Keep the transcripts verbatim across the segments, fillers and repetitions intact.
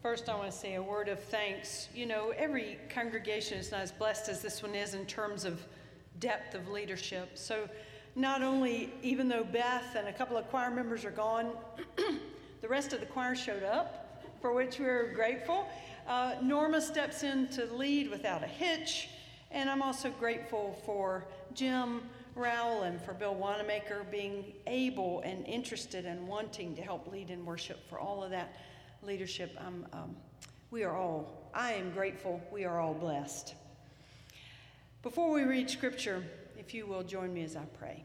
First, I want to say a word of thanks. You know, every congregation is not as blessed as this one is in terms of depth of leadership. So not only, even though Beth and a couple of choir members are gone, the rest of the choir showed up, for which we're grateful. Uh, Norma steps in to lead without a hitch, and I'm also grateful for Jim Rowell and for Bill Wanamaker being able and interested and wanting to help lead in worship. For all of that leadership, um, um, we are all, I am grateful, we are all blessed. Before we read scripture, if you will join me as I pray.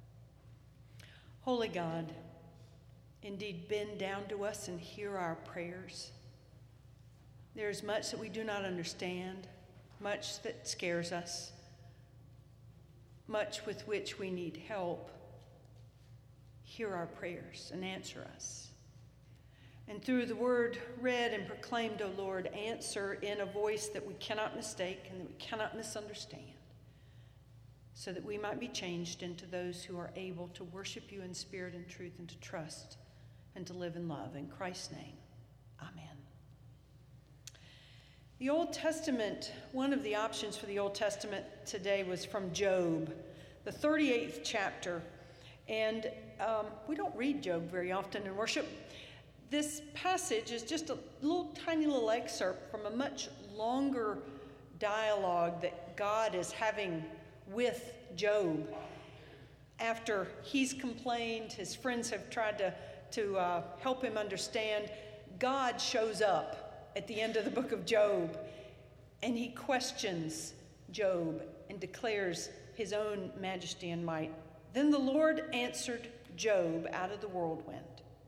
Holy God, indeed bend down to us and hear our prayers. There is much that we do not understand, much that scares us, much with which we need help. Hear our prayers and answer us. And through the word read and proclaimed, O Lord, answer in a voice that we cannot mistake and that we cannot misunderstand, so that we might be changed into those who are able to worship you in spirit and truth and to trust and to live in love. In Christ's name, amen. The Old Testament, one of the options for the Old Testament today was from Job, the thirty-eighth chapter. And um, we don't read Job very often in worship. This passage is just a little tiny little excerpt from a much longer dialogue that God is having with Job. After he's complained, his friends have tried to, to uh, help him understand, God shows up at the end of the book of Job, and he questions Job and declares his own majesty and might. Then the Lord answered Job out of the whirlwind.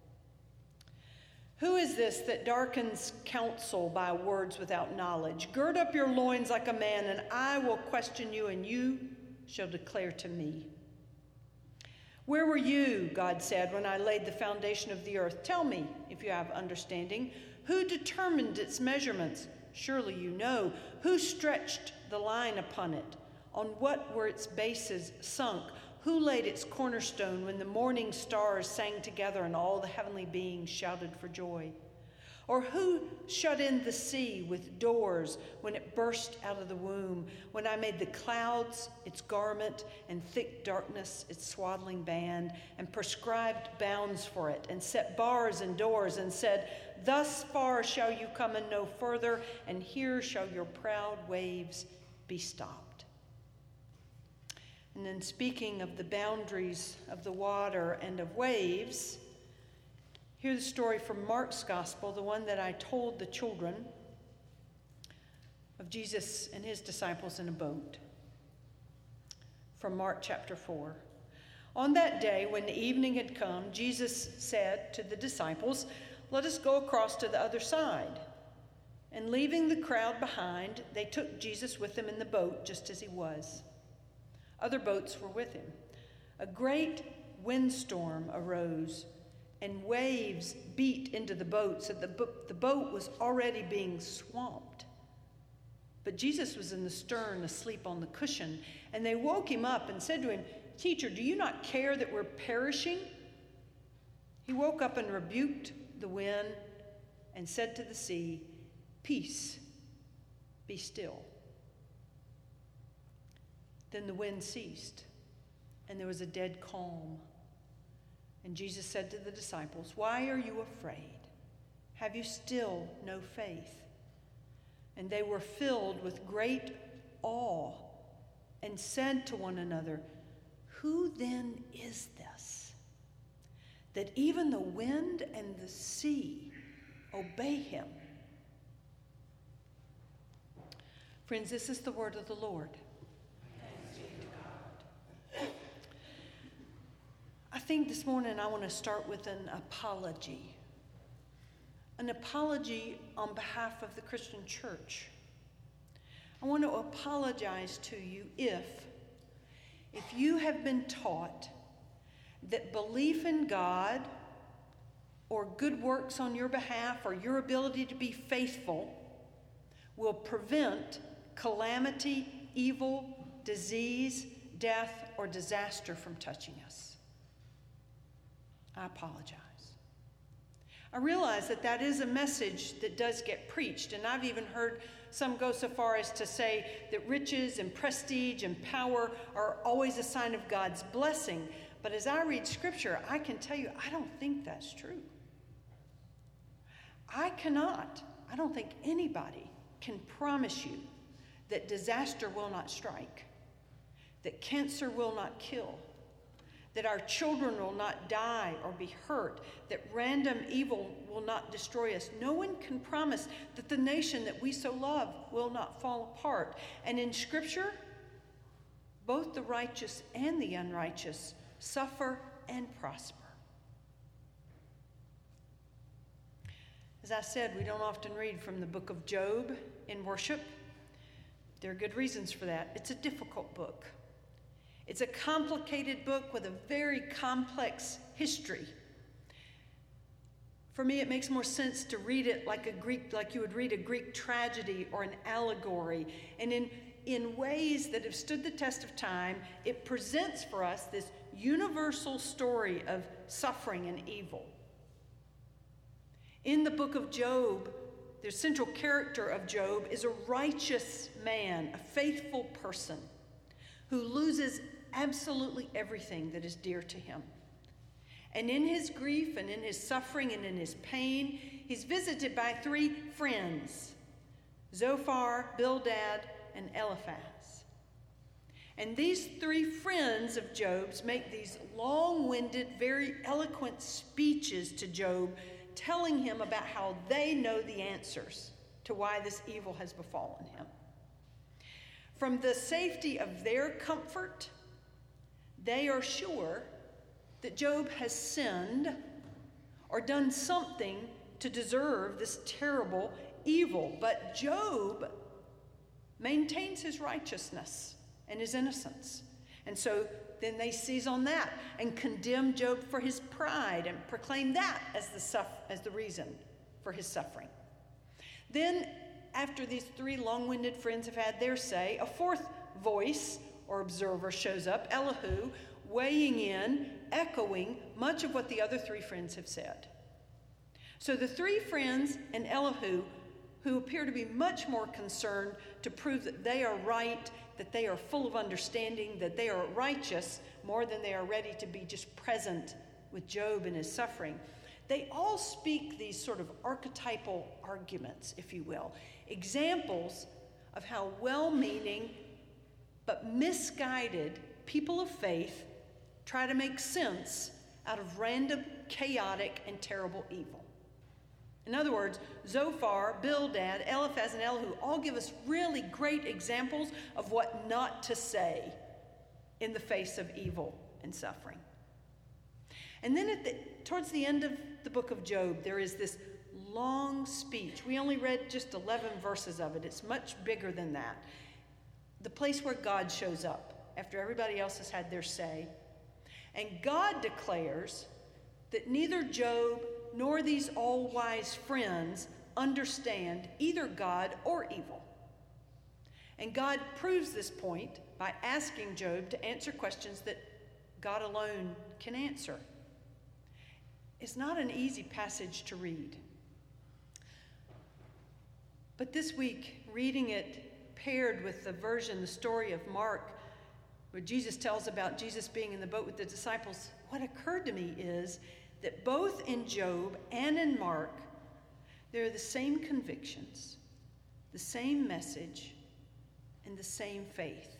Who is this that darkens counsel by words without knowledge? Gird up your loins like a man, and I will question you, and you shall declare to me. Where were you, God said, when I laid the foundation of the earth? Tell me, if you have understanding. Who determined its measurements? Surely you know. Who stretched the line upon it? On what were its bases sunk? Who laid its cornerstone when the morning stars sang together and all the heavenly beings shouted for joy? Or who shut in the sea with doors when it burst out of the womb, when I made the clouds its garment and thick darkness its swaddling band, and prescribed bounds for it, and set bars and doors, and said, thus far shall you come and no further, and here shall your proud waves be stopped. And then, speaking of the boundaries of the water and of waves, here's the story from Mark's gospel, the one that I told the children, of Jesus and his disciples in a boat. From Mark chapter four. On that day, when the evening had come, Jesus said to the disciples, let us go across to the other side. And leaving the crowd behind, they took Jesus with them in the boat, just as he was. Other boats were with him. A great windstorm arose, and waves beat into the boat, so the, bo- the boat was already being swamped. But Jesus was in the stern, asleep on the cushion, and they woke him up and said to him, Teacher, do you not care that we're perishing? He woke up and rebuked the wind and said to the sea, Peace, be still. Then the wind ceased, and there was a dead calm. And Jesus said to the disciples, Why are you afraid? Have you still no faith? And they were filled with great awe and said to one another, Who then is this, that even the wind and the sea obey him? Friends, this is the word of the Lord. I think this morning I want to start with an apology. An apology on behalf of the Christian church. I want to apologize to you if, if you have been taught that belief in God or good works on your behalf or your ability to be faithful will prevent calamity, evil, disease, death, or disaster from touching us. I apologize. I realize that that is a message that does get preached, and I've even heard some go so far as to say that riches and prestige and power are always a sign of God's blessing. But as I read Scripture, I can tell you, I don't think that's true. I cannot, I don't think anybody can promise you that disaster will not strike, that cancer will not kill, that our children will not die or be hurt, that random evil will not destroy us. No one can promise that the nation that we so love will not fall apart. And in Scripture, both the righteous and the unrighteous suffer and prosper. As I said, we don't often read from the book of Job in worship. There are good reasons for that. It's a difficult book. It's a complicated book with a very complex history. For me, it makes more sense to read it like a Greek, like you would read a Greek tragedy or an allegory. And in, in ways that have stood the test of time, it presents for us this universal story of suffering and evil. In the book of Job, the central character of Job is a righteous man, a faithful person who loses absolutely everything that is dear to him. And in his grief and in his suffering and in his pain, he's visited by three friends, Zophar, Bildad, and Eliphaz. And these three friends of Job's make these long-winded, very eloquent speeches to Job, telling him about how they know the answers to why this evil has befallen him. From the safety of their comfort, they are sure that Job has sinned or done something to deserve this terrible evil. But Job maintains his righteousness and his innocence. And so then they seize on that and condemn Job for his pride and proclaim that as the, suff- as the reason for his suffering. Then, after these three long-winded friends have had their say, a fourth voice or observer shows up, Elihu, weighing in, echoing much of what the other three friends have said. So the three friends and Elihu, who appear to be much more concerned to prove that they are right, that they are full of understanding, that they are righteous, more than they are ready to be just present with Job and his suffering, they all speak these sort of archetypal arguments, if you will, examples of how well-meaning but misguided people of faith try to make sense out of random, chaotic, and terrible evil. In other words, Zophar, Bildad, Eliphaz, and Elihu all give us really great examples of what not to say in the face of evil and suffering. And then at the, towards the end of the book of Job, there is this long speech. We only read just eleven verses of it. It's much bigger than that. The place where God shows up after everybody else has had their say. And God declares that neither Job nor these all-wise friends understand either God or evil. And God proves this point by asking Job to answer questions that God alone can answer. It's not an easy passage to read. But this week, reading it paired with the version, the story of Mark, where Jesus tells about Jesus being in the boat with the disciples, what occurred to me is that both in Job and in Mark, there are the same convictions, the same message, and the same faith.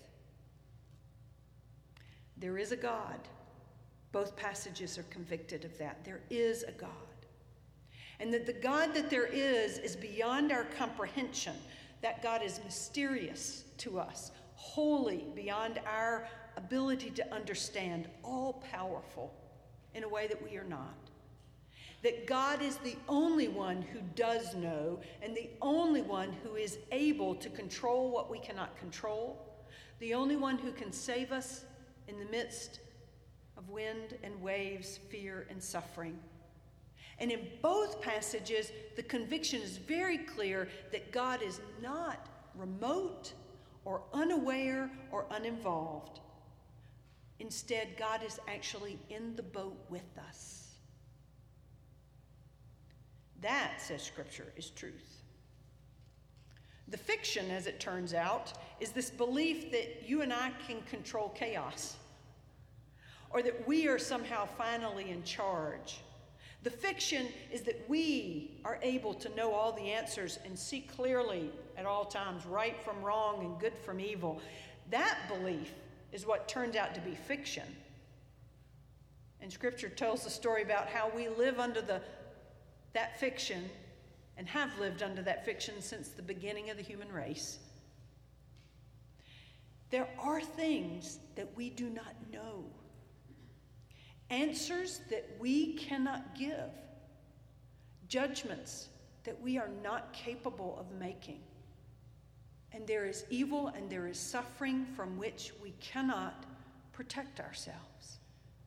There is a God. Both passages are convicted of that. There is a God. And that the God that there is is beyond our comprehension. That God is mysterious to us, holy beyond our ability to understand, all-powerful in a way that we are not. That God is the only one who does know and the only one who is able to control what we cannot control, the only one who can save us in the midst of wind and waves, fear and suffering. And in both passages, the conviction is very clear that God is not remote or unaware or uninvolved. Instead, God is actually in the boat with us. That, says Scripture, is truth. The fiction, as it turns out, is this belief that you and I can control chaos, or that we are somehow finally in charge. The fiction is that we are able to know all the answers and see clearly at all times right from wrong and good from evil. That belief is what turns out to be fiction. And Scripture tells the story about how we live under the, that fiction and have lived under that fiction since the beginning of the human race. There are things that we do not know, answers that we cannot give, judgments that we are not capable of making. And there is evil and there is suffering from which we cannot protect ourselves.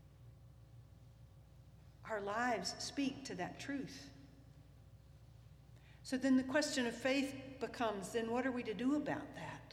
Our lives speak to that truth. So then the question of faith becomes, then what are we to do about that?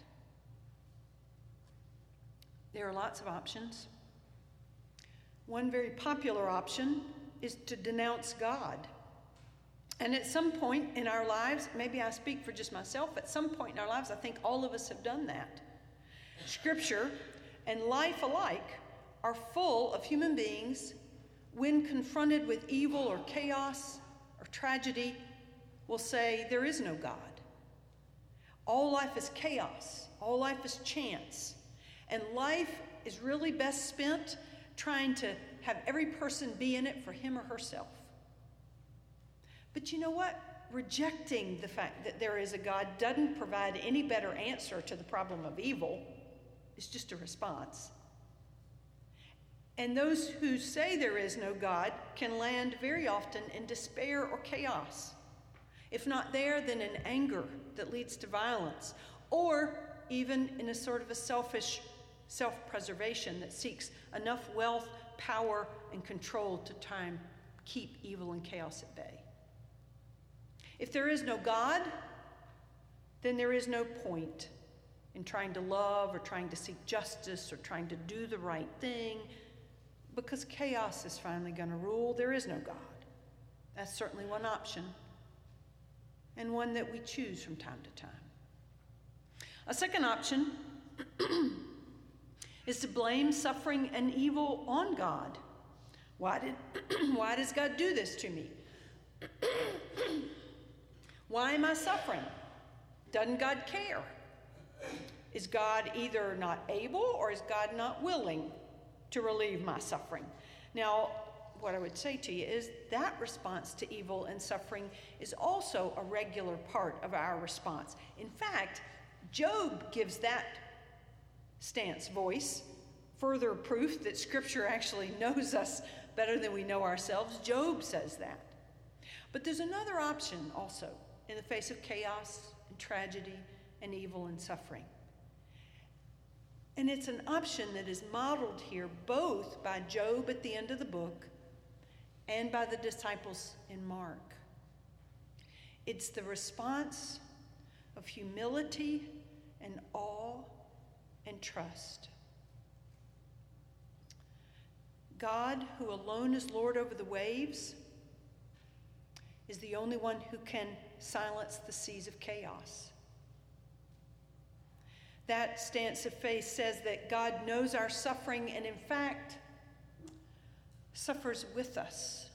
There are lots of options. One very popular option is to denounce God. And at some point in our lives, maybe I speak for just myself, at some point in our lives, I think all of us have done that. Scripture and life alike are full of human beings when confronted with evil or chaos or tragedy will say there is no God. All life is chaos. All life is chance. And life is really best spent trying to have every person be in it for him or herself. But you know what? Rejecting the fact that there is a God doesn't provide any better answer to the problem of evil. It's just a response. And those who say there is no God can land very often in despair or chaos. If not there, then in anger that leads to violence, or even in a sort of a selfish self-preservation that seeks enough wealth, power, and control to try and keep evil and chaos at bay. If there is no God, then there is no point in trying to love or trying to seek justice or trying to do the right thing, because chaos is finally going to rule. There is no God. That's certainly one option, and one that we choose from time to time. A second option is to blame suffering and evil on God. Why did, why does God do this to me? Why am I suffering? Doesn't God care? Is God either not able or is God not willing to relieve my suffering? Now, what I would say to you is that response to evil and suffering is also a regular part of our response. In fact, Job gives that stance voice, further proof that Scripture actually knows us better than we know ourselves. Job says that. But there's another option also in the face of chaos and tragedy and evil and suffering. And it's an option that is modeled here both by Job at the end of the book and by the disciples in Mark. It's the response of humility and awe and trust. God, who alone is Lord over the waves, is the only one who can silence the seas of chaos. That stance of faith says that God knows our suffering and, in fact, suffers with us.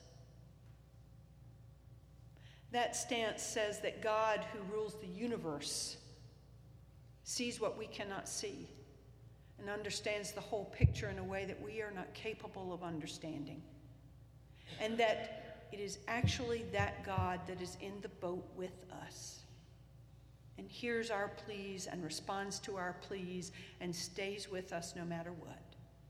That stance says that God, who rules the universe, sees what we cannot see and understands the whole picture in a way that we are not capable of understanding. And that it is actually that God that is in the boat with us and hears our pleas and responds to our pleas and stays with us no matter what.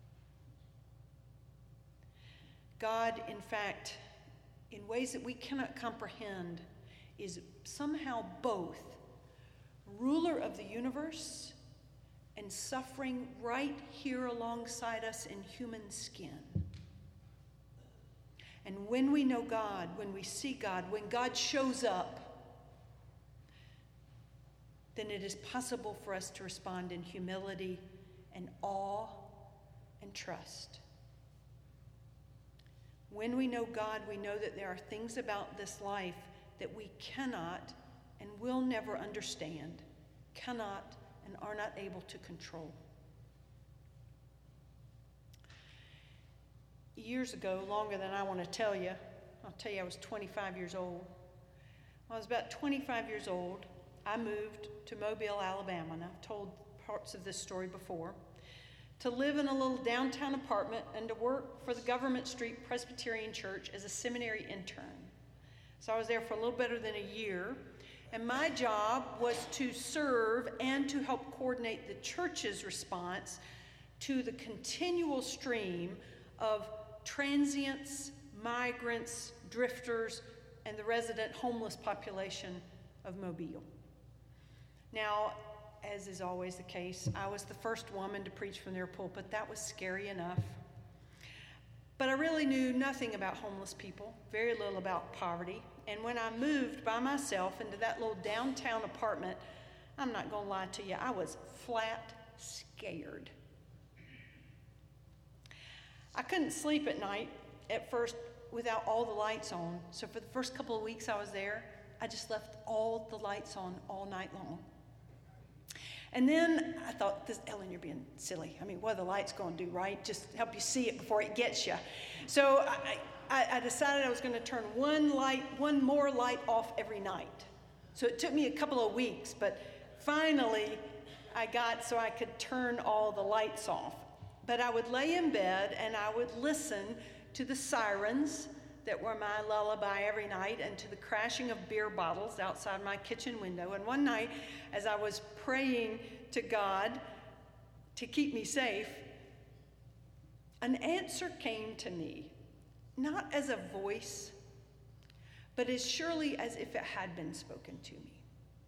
God, in fact, in ways that we cannot comprehend, is somehow both ruler of the universe and suffering right here alongside us in human skin. And when we know God, when we see God, when God shows up, then it is possible for us to respond in humility and awe and trust. When we know God, we know that there are things about this life that we cannot and will never understand, cannot and are not able to control. Years ago, longer than I want to tell you, I'll tell you I was twenty-five years old. When I was about twenty-five years old, I moved to Mobile, Alabama, and I've told parts of this story before, to live in a little downtown apartment and to work for the Government Street Presbyterian Church as a seminary intern. So I was there for a little better than a year, and my job was to serve and to help coordinate the church's response to the continual stream of transients, migrants, drifters, and the resident homeless population of Mobile. Now, as is always the case, I was the first woman to preach from their pulpit. That was scary enough. But I really knew nothing about homeless people, very little about poverty. And when I moved by myself into that little downtown apartment, I'm not going to lie to you, I was flat scared. I couldn't sleep at night at first without all the lights on. So for the first couple of weeks I was there, I just left all the lights on all night long. And then I thought, this, Ellen, you're being silly. I mean, what are the lights going to do, right? Just help you see it before it gets you. So I, I, I decided I was going to turn one light, one more light off every night. So it took me a couple of weeks, but finally I got so I could turn all the lights off. But I would lay in bed and I would listen to the sirens that were my lullaby every night, and to the crashing of beer bottles outside my kitchen window. And one night, as I was praying to God to keep me safe, an answer came to me, not as a voice, but as surely as if it had been spoken to me.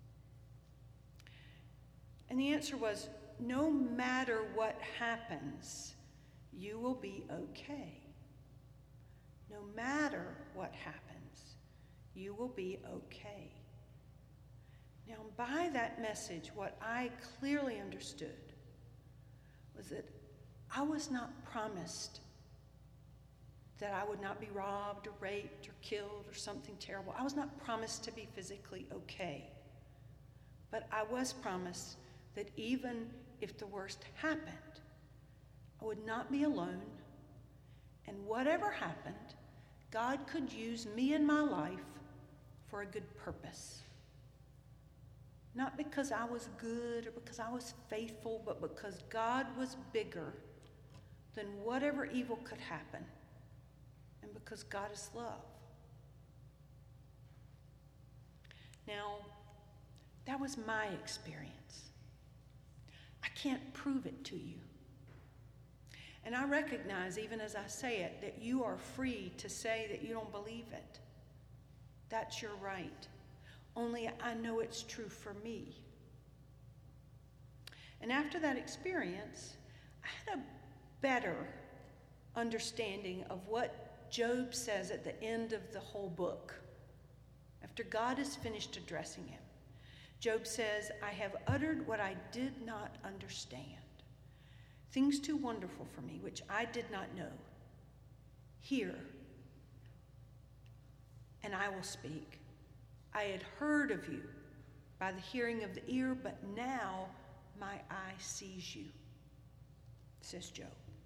And the answer was, no matter what happens, you will be okay. No matter what happens, you will be okay. Now, by that message, what I clearly understood was that I was not promised that I would not be robbed or raped or killed or something terrible. I was not promised to be physically okay. But I was promised that even if the worst happened, I would not be alone, and whatever happened, God could use me in my life for a good purpose. Not because I was good or because I was faithful, but because God was bigger than whatever evil could happen, and because God is love. Now, that was my experience. I can't prove it to you. And I recognize, even as I say it, that you are free to say that you don't believe it. That's your right. Only I know it's true for me. And after that experience, I had a better understanding of what Job says at the end of the whole book. After God has finished addressing him, Job says, I have uttered what I did not understand. Things too wonderful for me, which I did not know. Hear, and I will speak. I had heard of you by the hearing of the ear, but now my eye sees you, says Job.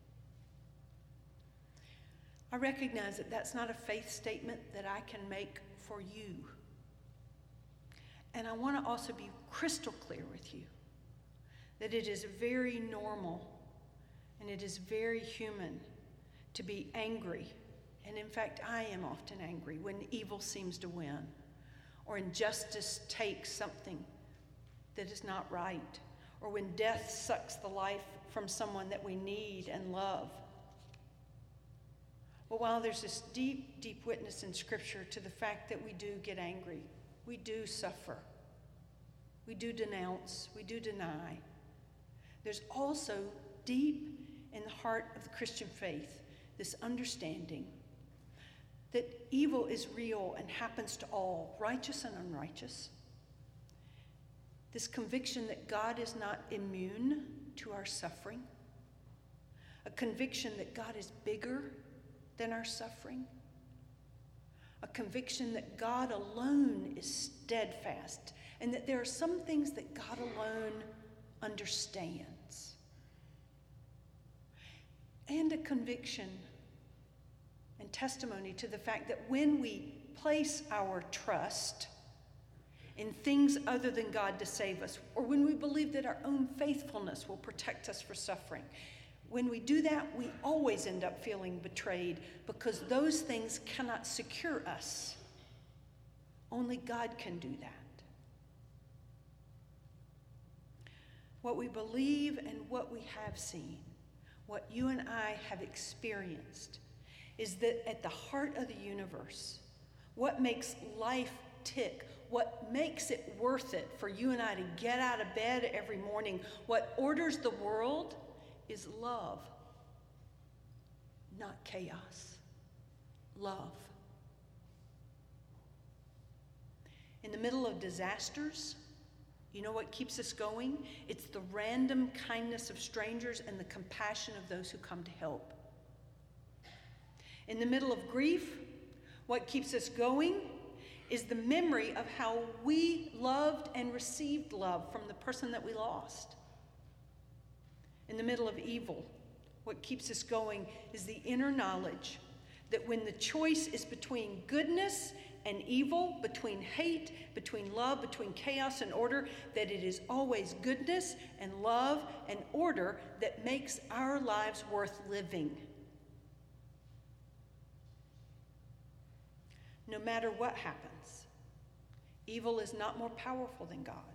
I recognize that that's not a faith statement that I can make for you. And I want to also be crystal clear with you that it is very normal and it is very human to be angry. And in fact, I am often angry when evil seems to win or injustice takes something that is not right, or when death sucks the life from someone that we need and love. But while there's this deep, deep witness in Scripture to the fact that we do get angry, we do suffer, we do denounce, we do deny, there's also deep in the heart of the Christian faith this understanding that evil is real and happens to all, righteous and unrighteous. This conviction that God is not immune to our suffering. A conviction that God is bigger than our suffering. a conviction that God alone is steadfast and that there are some things that God alone understands. And a conviction and testimony to the fact that when we place our trust in things other than God to save us, or when we believe that our own faithfulness will protect us for suffering, when we do that, we always end up feeling betrayed because those things cannot secure us. Only God can do that. What we believe and what we have seen, what you and I have experienced, is that at the heart of the universe, what makes life tick, what makes it worth it for you and I to get out of bed every morning, what orders the world is love, not chaos. Love. In the middle of disasters, you know what keeps us going? It's the random kindness of strangers and the compassion of those who come to help. In the middle of grief, what keeps us going is the memory of how we loved and received love from the person that we lost. In the middle of evil, what keeps us going is the inner knowledge that when the choice is between goodness and evil, between hate, between love, between chaos and order, that it is always goodness and love and order that makes our lives worth living. No matter what happens, evil is not more powerful than God.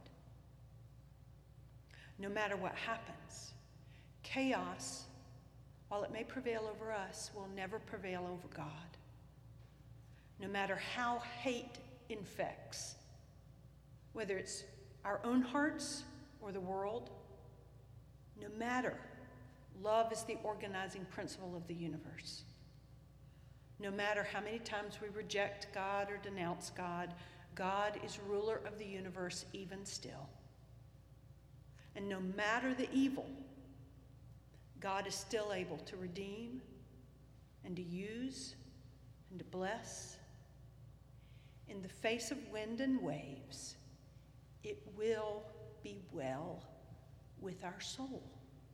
No matter what happens, chaos, while it may prevail over us, will never prevail over God. No matter how hate infects, whether it's our own hearts or the world, no matter, love is the organizing principle of the universe. No matter how many times we reject God or denounce God, God is ruler of the universe even still. And no matter the evil, God is still able to redeem and to use and to bless. In the face of wind and waves, it will be well with our soul.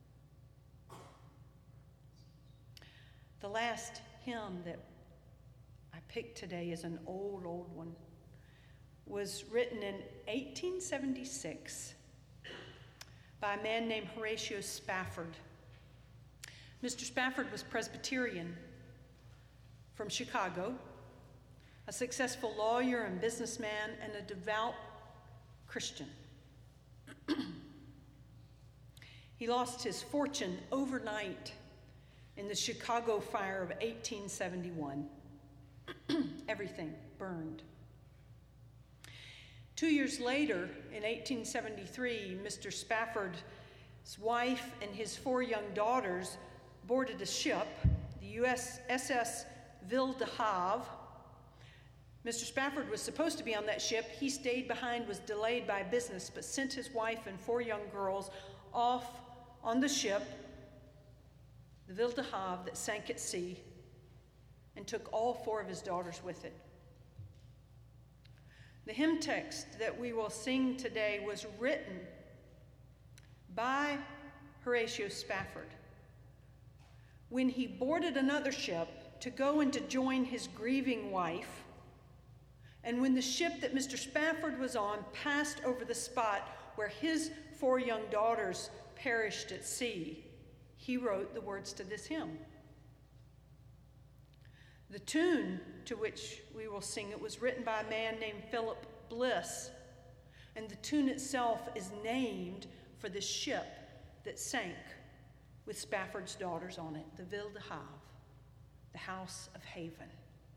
The last hymn that I picked today is an old, old one. Was written in eighteen seventy-six by a man named Horatio Spafford. Mister Spafford was Presbyterian from Chicago, a successful lawyer and businessman, and a devout Christian. He lost his fortune overnight in the Chicago fire of eighteen seventy-one. Everything burned. Two years later, in eighteen seventy-three, Mister Spafford's wife and his four young daughters boarded a ship, the U S S Ville de Havre. Mister Spafford was supposed to be on that ship. He stayed behind, was delayed by business, but sent his wife and four young girls off on the ship, the Ville de Havre, that sank at sea, and took all four of his daughters with it. The hymn text that we will sing today was written by Horatio Spafford when he boarded another ship to go and to join his grieving wife, and when the ship that Mister Spafford was on passed over the spot where his four young daughters perished at sea, he wrote the words to this hymn. The tune to which we will sing it was written by a man named Philip Bliss, and the tune itself is named for the ship that sank with Spafford's daughters on it, the Ville de Havre, the house of haven.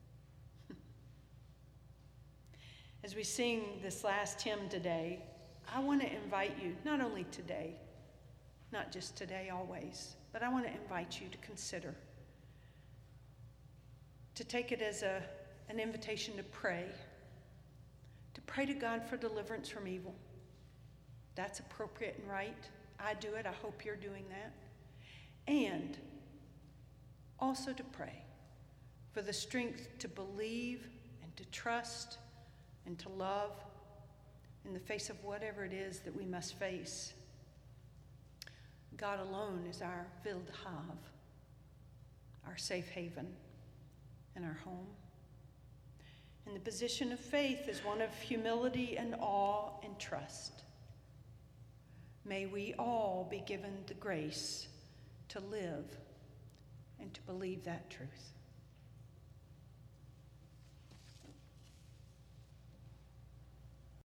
As we sing this last hymn today, I want to invite you, not only today, not just today, always, but I want to invite you to consider, to take it as a, an invitation to pray, to pray to God for deliverance from evil. That's appropriate and right. I do it. I hope you're doing that. And also to pray for the strength to believe and to trust and to love in the face of whatever it is that we must face. God alone is our Wildhav, our safe haven, and our home. And the position of faith is one of humility and awe and trust. May we all be given the grace to live and to believe that truth.